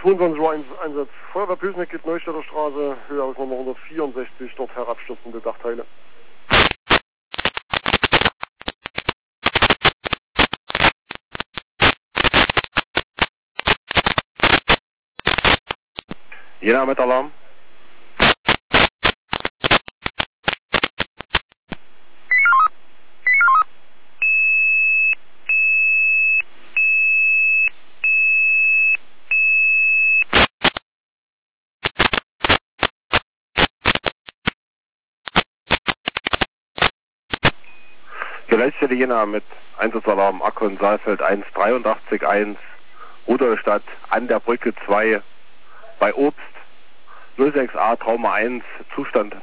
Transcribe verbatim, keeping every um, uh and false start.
zweiundzwanzig Uhr Einsatz Feuerwehr Pösneck, geht Neustädter Straße, Höhe aus Nummer hundertvierundsechzig, dort herabstürzende Dachteile. Jena mit Alarm. Geleitstelle Jena mit Einsatzalarm Akkon Saalfeld eins dreiundachtzig eins, Rudolstadt an der Brücke zwei bei Obst null sechs A Trauma eins, Zustand